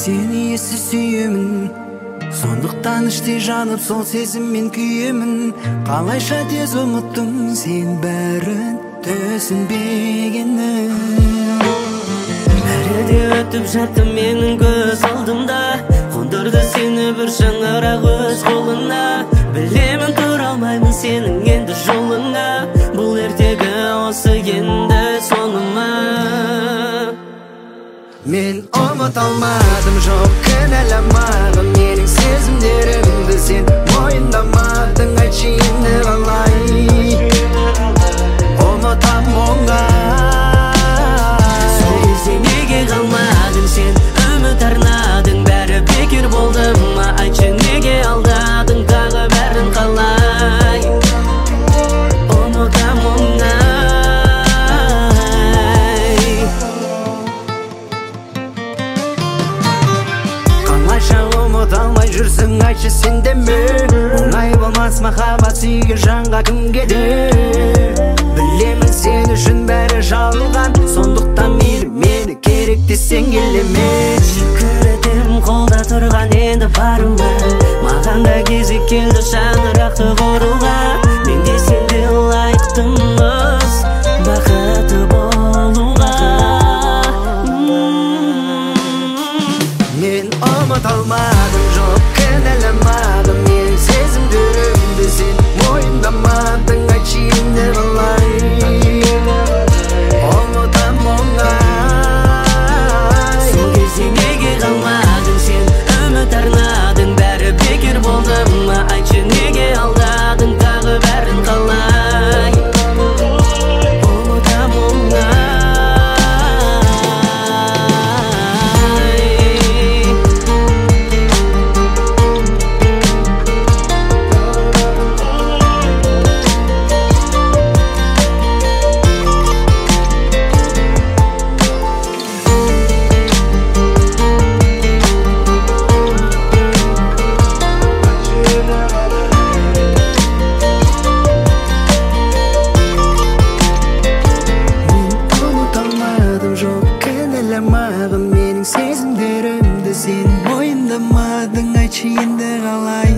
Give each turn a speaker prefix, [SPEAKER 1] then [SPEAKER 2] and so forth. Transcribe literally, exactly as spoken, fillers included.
[SPEAKER 1] Seni есі сүйемін, сондықтан іштей жанып сол сезіммен күйемін. Қалайша тез ұмыттың сен бәрін түсінбегенін.
[SPEAKER 2] Бәрі де өтіп жатты менің көз алдымда, қондырды сені бір шаңырақ өз қолына. Білемін тұра алмаймын сенің енді жолыңа, бұл ертегі осы енді соңыма.
[SPEAKER 1] Мен ұмыт алмадым, жоқ кінәламағым менің сезімдерімді, сен мойындамадың, айтшы енді қалай ұмытам оңай.
[SPEAKER 2] Сол кезде неге қалмадың сен, үміт арнадың, бәрі бекер болды ма? Айтшы неге алдадың, тағы бәрін қалай ұмытам оңай.
[SPEAKER 1] Алмай жүрсің, айтшы сен де ме? Оңай болмас махаббат сүйген жанға кімге де. Білемін сен үшін бәрі жалған, сондықтан мейлі мені керек десең келеме.
[SPEAKER 2] Шүкір етем қолда тұрған енді баруға, маған да кезек келді шаңырақты құруға. Мен де сен де лайықтымыз бақытты болуға.
[SPEAKER 1] Мен ұмыт алмадым, жоқ кінәламадым менің сезімдерімді, сен мойындамадың, айтшы енді қалай ұмытам оңай.
[SPEAKER 2] Сол кезде неге қалмадың сен, үміт арнадың, бәрі бекер болды ма? Айтшы неге алдадың, тағы бәрін қалай ұмытам оңай.
[SPEAKER 1] Менің сезімдерімді, сен мойындамадың, айтшы енді қалай